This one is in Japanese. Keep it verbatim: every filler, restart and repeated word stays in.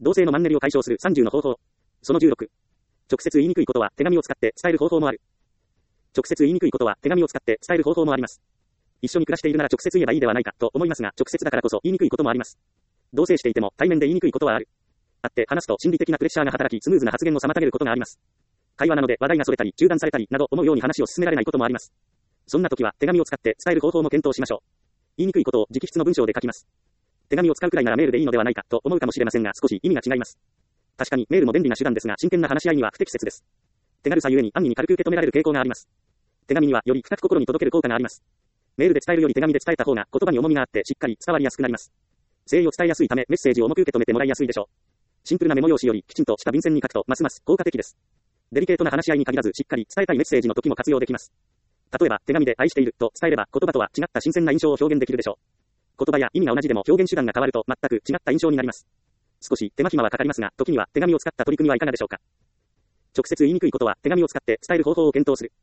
同性のマンネリを解消するさんじゅうの方法。そのじゅうろく。直接言いにくいことは手紙を使って伝える方法もある。直接言いにくいことは手紙を使って伝える方法もあります。一緒に暮らしているなら直接言えばいいではないかと思いますが、直接だからこそ言いにくいこともあります。同棲していても対面で言いにくいことはある。会って話すと心理的なプレッシャーが働き、スムーズな発言を妨げることがあります。会話なので話題が逸れたり中断されたりなど思うように話を進められないこともあります。そんな時は手紙を使って伝える方法も検討しましょう。言いにくいことを直筆の文章で書きます。手紙を使うくらいならメールでいいのではないかと思うかもしれませんが、少し意味が違います。確かにメールも便利な手段ですが、真剣な話し合いには不適切です。手軽さゆえに安易に軽く受け止められる傾向があります。手紙にはより深く心に届ける効果があります。メールで伝えるより手紙で伝えた方が言葉に重みがあってしっかり伝わりやすくなります。誠意を伝えやすいためメッセージを重く受け止めてもらいやすいでしょう。シンプルなメモ用紙よりきちんとした便箋に書くとますます効果的です。デリケートな話し合いに限らずしっかり伝えたいメッセージの時も活用できます。例えば手紙で愛していると伝えれば言葉とは違った新鮮な印象を表現できるでしょう。言葉や意味が同じでも表現手段が変わると全く違った印象になります。少し手間暇はかかりますが、時には手紙を使った取り組みはいかがでしょうか。直接言いにくいことは手紙を使って伝える方法を検討する。